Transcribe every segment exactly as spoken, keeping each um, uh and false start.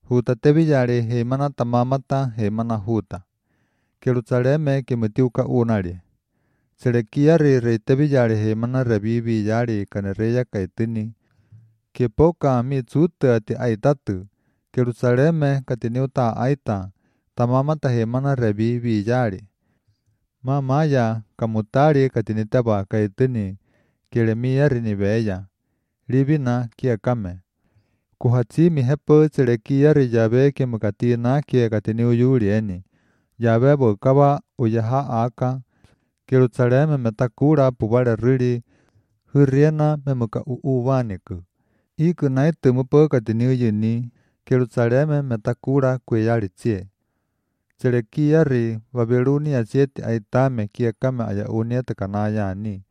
Huta teviyari he mana tamamata he mana huta. Jerusaleme ke metiuka unari. Serekiari re teviyari he mana revivi yari kanereya kaitini. Ke poka mi tsuta ti aitatu. Jerusaleme katiniuta aita. Tamamata he mana revivi yari. Mamaya kamutari katinitaba kaitini. Keremiyari ni beya. Livina kia kame. Kuhatimi hepo serekiari yabe ke mukatina kia katiniu yurieni. Yabe bokaba uyaha aka. Jerusaleme metakura pubare riri. Huriena memuka uuvaniku. Iku naitu mupo katiniu yuni. Jerusaleme metakura kuyari tsie. Serekiari Babilonia sieti aitame kia kame aya unieta kanayani.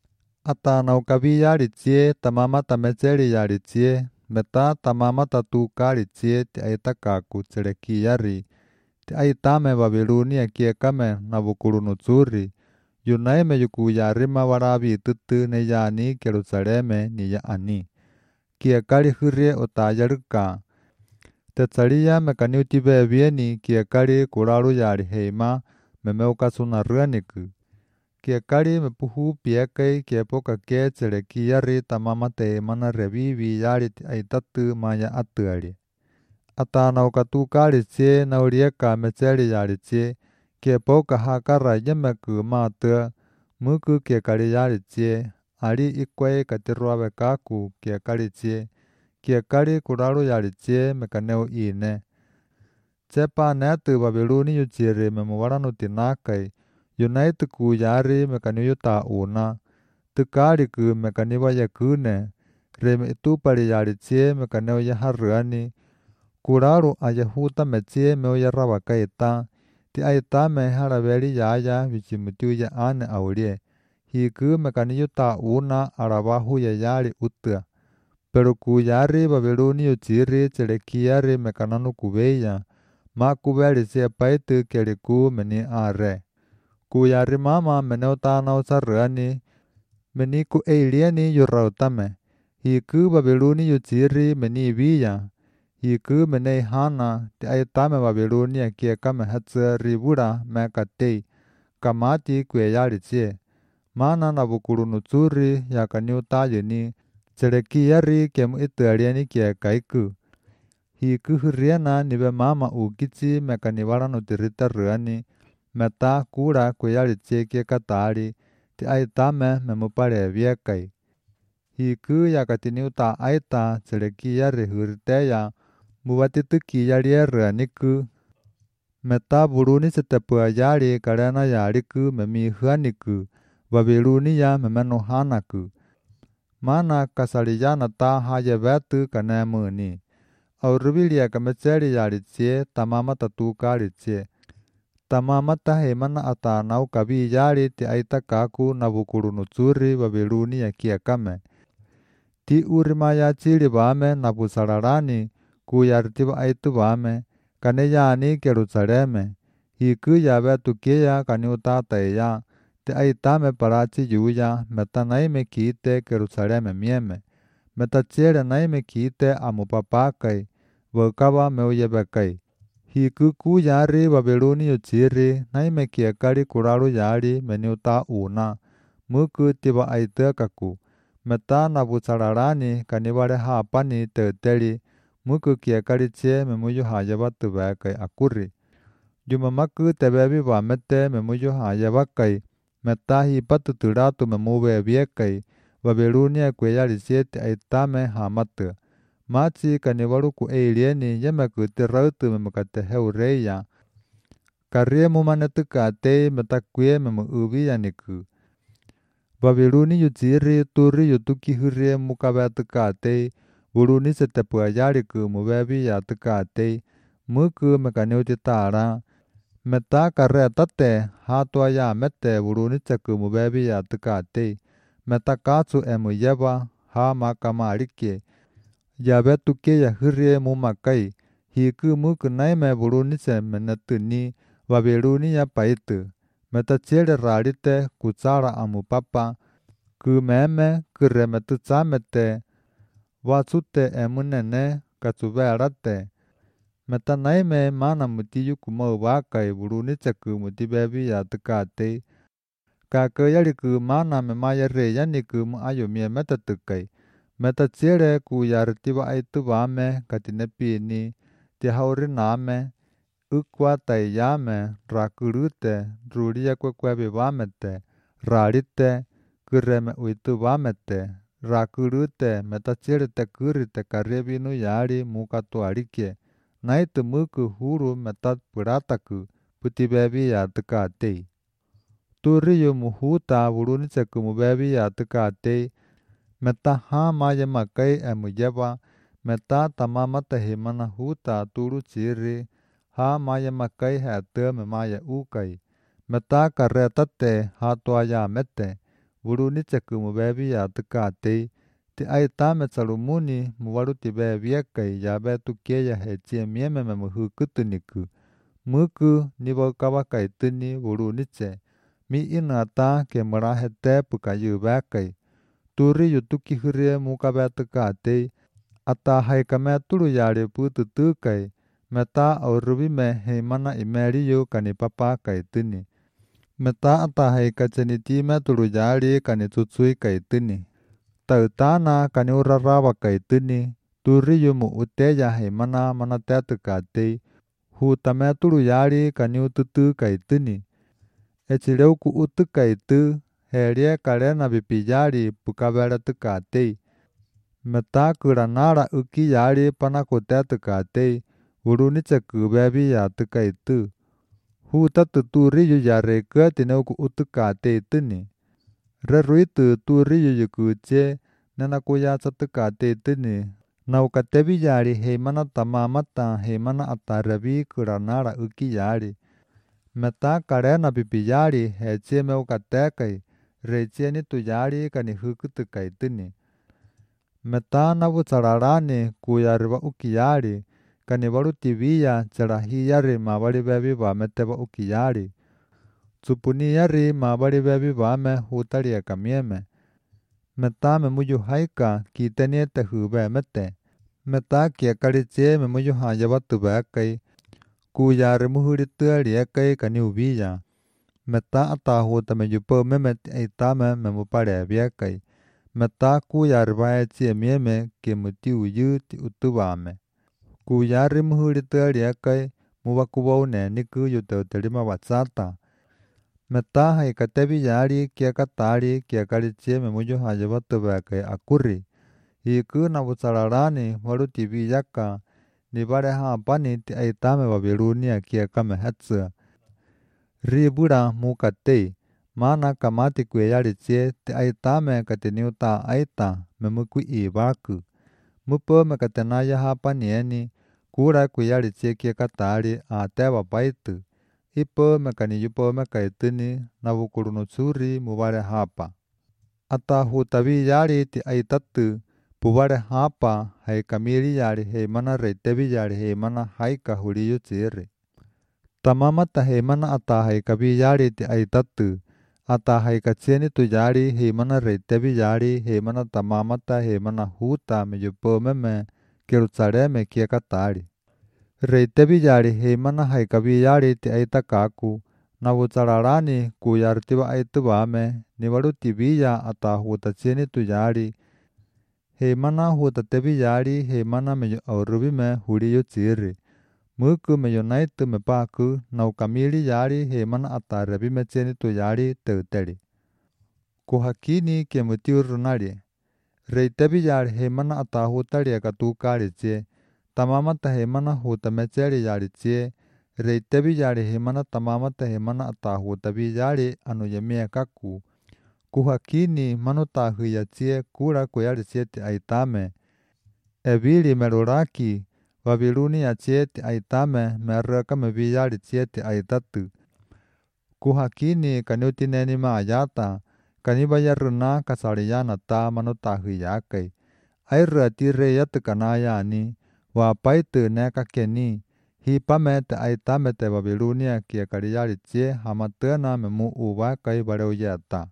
Ata naukabi yari tsie tamamata meseri yari tsie. Meta tamamata tukari tsie ti aitakaku serekiari. Ti aitame Babilonia kia kame Nabucodonosori. Yunaime yukuyarima warabi tutu ne yani Jerusaleme ni yaani. Kia kari hurie otayaruka. Tetsaria mekaniuti bebieni kia kari kuraru yari heima memeuka sunaraniku. Kia kari mepuhu piekai kia poka ke serekiari tamamate mana revivi yari ti aitatu maya atuari. Ata naukatu kari tsie naurieka meseri yari tsie. Kia poka hakara yemeku matua. Muku kia kari yari tsie. Ari ikwei katiruabe kaku kia kari tsie. Kia kari kuraru yari tsie mekaneu ine. Tsepa netu Babiloni yutsiri memuwaranu tinakai. Yunaitu kuyari mekaneu yuta una. Tukariku mekaniwa yakune. Reme itupari yari tsie mekaneu yaharuani. Kuraru ayahuta metsie meu yarabakaita. Ti aitame haraberi yaya vichimutiu ya ane aurie. Hiku mekani yuta una arabahu ya yari utua. Pero kuyari Babiloni yutsiri serekiari mekananu kubeya. Ma kuberi sia paitu keriku meni are. Kuyari mama meneu tanau sarani. Meni ku eilieni yurautame. Hiku Babiloni yutsiri meni biya. Hiku menei hana ti aitame Babilonia kia kame hatsa ribura mekatei. Kamati kue yari tsie. Mana Nabucodonosori yakaniu tayuni. Serekiari kemu ituariani kia kaiku. Hiku huriena nibe mama ukitsi mekaniwaranu tirita ruani. Meta kura kue yari tsie kia katari. Ti aitame memupare viekai. Hiku yakatiniu ta aita serekiari huriteya. Mubatituki yari ruaniku. Meta buruni setepua yari karena yariku memi huaniku. Babilonia memenu hanaku. Mana kasariyana ta haya betu kanemuni. Aurubilia kametseri yari tsie tamamata tukari tsie. Tamamata hemana ata nau kabi yari ti aitakaku Nabucodonosori Babilonia kia kame. Ti urimaya chiri bame Nabusararani. Kuyari tiba aitu bame. Kaneyani Jerusaleme. Hiku yabe tukia kaniutateya. Ti aitame parachi yuya. Meta naime kite Jerusaleme mieme. Meta tsiere naime kite amupapakai. Wakaba meuyebekai. Hiku kuyari Babiloni yutsiri. Naime kiekari kuraru yari meniuta una. Muku tiba aitakaku. Meta Nabusararani kanibare hapani teuteri. Muku kiekari tsie memuyu hayabatu bekai akuri. Yumamaku tebebi bamete memuyu hayabakai. Meta hipatu turatu memube biekai. Babilonia kue yari sieti aitame hamatu. Machi kaniwaru ku eilieni yemeku tirautu memukate heureya. Karie mumanetu katei meta kue memu ubiyaniku. Babiloni yutsiri turi yutuki hurie mukabetu katei. Buruni setepua yariku mubebi yatu katei. Muku mekaniuti tara. Meta kare tate hatua ya mete buruni tseku mubebi yatu katei. Meta katsu emu yeba ha makamarike. Yabe tuke ya hurie mumakai. Hiku muku naime buruni se menetuni. Babiloni ya paitu. Meta tsiere rarite kutsara amu papa. Kumeme kuremetu tsamete. Watsute emunene katsuberate. Meta naime mana muti yuku mau wakai buruni caku muti bebi ya tekate. Kake yariku mana me maya re yaniku mu ayo mie meta tekai. Meta cere ku yartiba aitu vame katine pini. Ti hauri name. Ukwa tai yame rakurute ruria kwekwebi vamete. Rarite kureme uitu vamete. Rakurute meta cere te kurite karebinu yari muka tuarike. Naitu muku huru metat purataku puti bebi ya tekate. Turiyu muhuta buruni ceku mu bebi ya tekate. Meta ha maya makai emu jeba. Meta tamama tehi mana huta turu ciri. Ha maya makai hate me maya ukai. Meta karetate ha tuaya mete. Buruni ceku mu bebi ya tekate. Ti aita me salumuni mu waruti bebi yakai ya betu keya hecie mieme me muhu kutuniku. Muku nibo kawakai tuni buruni ce. Mi inata ke murahete pukayu bekai. Turi yutuki hurie muka betu kate. Ata haikame turu yari putu tukai. Meta aurubi me heimana imeri yu kani papa kai tuni. Meta ata haikaceni time turu yari kani tutsui kai tuni. Tautana kani uraraba kai tuni. Turi yu mu uteya heimana mana tetu kate. Hutame turu yari kani ututu kai tuni. Echireuku utu kai tu. Herie karena bipi yari pukabera tu kate. Meta kuranara uki yari panakote tu kate. Uruni ceku bebi ya tukai tu. Huta tuturi yu yare ke tineuku utu kate tuni. Reruitu turi yu yukuche. Nena kuya satu kate tuni. Naukatebi yari heimana tamamata heimana atarabi kuranara uki yari. Meta karena bipi yari hece meukatekai. Rece ni tu yari kani hukutu kai tuni. Meta nabu sararani kuyariba uki yari. Kani baru tibiya cerahi yari mabari bebi bameteba uki yari. Tsupuni yari mabari bebi bame hutari ya kamieme. Meta me muyu haika kitenie te hube mete. Meta kia kariche me muyu hayaba tubekai. Kuyari muhuri tuari ekai kani ubiya. Meta atahuta me yupo memeti eitame me mupare biekai. Meta kuyari bae chie mieme ke muti uyu ti utubame. Kuyari muhuri tuari ekai mubakubo ne niku yuteuterima watsata. Meta haikatebi yari kia katari kia kariche me muyu hayaba tubekai akuri. Hiku nabusararani waru tibi yaka. Nibare hapani ti eitame babirunia kia kame hetsa. Ribura mukate. Mana kamati kue yari cie ti aitame katiniuta aita me muku ibaku. Mupo me katenaya hapani eni. Kura kue yari cie kia katari a teba baitu. Ipo me kani yupo me kaituni nabukurunu suri mubare hapa. Ata hutabi yari ti aitatu. Pubare hapa hai kamiri yari hei mana reitebi yari hei mana haika huriyu ciri. Tamamata hei mana ata hai kabi yari ti aitatu. Ata hai kaceni tu yari hei mana reitebi yari hei mana tamamata hei mana huta me yupo meme kirutsare me kia katari. Reitebi yari hei mana hai kabi yari ti aitakaku. Nabutsararani ku yartiba aitu bame nibaru tibiya ata huta ceni tu yari. Hei mana huta tebi yari hei mana me aurubi me huriyu ciri. Muku me yonaitu me paku nau kamili yari hei mana atarabi me ceni tu yari teuteri. Kuhakini ke muti urunari. Reitebi yari hei mana atahutari eka tukari cie. Tamamata hei mana huta me ceri yari cie. Reitebi yari hei mana tamamata hei mana atahutabi yari anu yemie kaku. Kuhakini manuta huya cie kura kuyari cie ti aitame. Ebili meruraki. Wabiluni ya cie ti aitame mereka mebi yari cie ti aitatu. Kuhakini kaniutineni maayata. Kanibaya runa kasariyana ta manuta huyakai. Aira tire yatu kanayani. Wapaitu neka keni. Hipame te aitame te wabilunia kia kariyari cie hamatena memu uwakai bareuyata.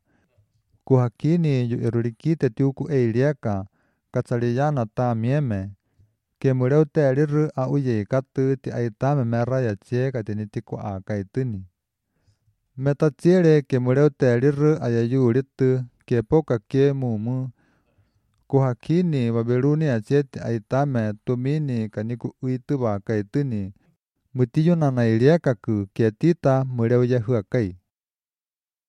Kuhakini yu irurikite tiuku eilieka. Kasariyana ta mieme. ke mureu teri ru a uye katu ti aitame mera ya che ka tini ti kwa a kaitini. Meta tiere ke mureu teri ru a ya yuritu ke poka ke mumu. Kuhakini wabeluni a che ti aitame tumini kaniku uitu wa kaitini. Mutiyo na na iliakaku ke tita mureu ya huakai.